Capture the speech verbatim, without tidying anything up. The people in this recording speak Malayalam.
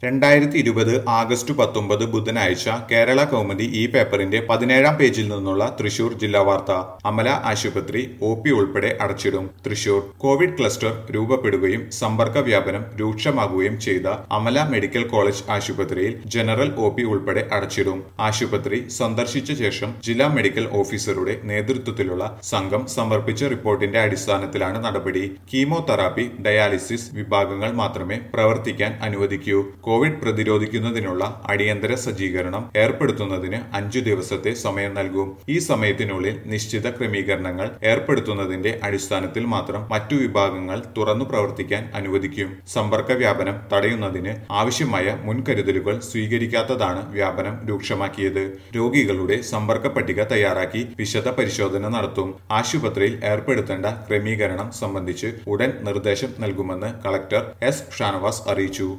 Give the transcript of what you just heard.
രണ്ടായിരത്തി ഇരുപത് ആഗസ്റ്റ് പത്തൊമ്പത് ബുധനാഴ്ച കേരള കൗമുദി ഈ പേപ്പറിന്റെ പതിനേഴാം പേജിൽ നിന്നുള്ള തൃശൂർ ജില്ലാ വാർത്ത. അമല ആശുപത്രി ഒ പി ഉൾപ്പെടെ അടച്ചിടും. തൃശൂർ കോവിഡ് ക്ലസ്റ്റർ രൂപപ്പെടുകയും സമ്പർക്ക വ്യാപനം രൂക്ഷമാകുകയും ചെയ്ത അമല മെഡിക്കൽ കോളേജ് ആശുപത്രിയിൽ ജനറൽ ഒ പി ഉൾപ്പെടെ അടച്ചിടും. ആശുപത്രി സന്ദർശിച്ച ശേഷം ജില്ലാ മെഡിക്കൽ ഓഫീസറുടെ നേതൃത്വത്തിലുള്ള സംഘം സമർപ്പിച്ച റിപ്പോർട്ടിന്റെ അടിസ്ഥാനത്തിലാണ് നടപടി. കീമോതെറാപ്പി, ഡയാലിസിസ് വിഭാഗങ്ങൾ മാത്രമേ പ്രവർത്തിക്കാൻ അനുവദിക്കൂ. കോവിഡ് പ്രതിരോധിക്കുന്നതിനുള്ള അടിയന്തര സജ്ജീകരണം ഏർപ്പെടുത്തുന്നതിന് അഞ്ചു ദിവസത്തെ സമയം നൽകും. ഈ സമയത്തിനുള്ളിൽ നിശ്ചിത ക്രമീകരണങ്ങൾ ഏർപ്പെടുത്തുന്നതിന്റെ അടിസ്ഥാനത്തിൽ മാത്രം മറ്റു വിഭാഗങ്ങൾ തുറന്നു പ്രവർത്തിക്കാൻ അനുവദിക്കും. സമ്പർക്ക വ്യാപനം തടയുന്നതിന് ആവശ്യമായ മുൻകരുതലുകൾ സ്വീകരിക്കാത്തതാണ് വ്യാപനം രൂക്ഷമാക്കിയത്. രോഗികളുടെ സമ്പർക്ക പട്ടിക തയ്യാറാക്കി വിശദ പരിശോധന നടത്തും. ആശുപത്രിയിൽ ഏർപ്പെടുത്തേണ്ട ക്രമീകരണം സംബന്ധിച്ച് ഉടൻ നിർദ്ദേശം നൽകുമെന്ന് കളക്ടർ എസ് ഷാനവാസ് അറിയിച്ചു.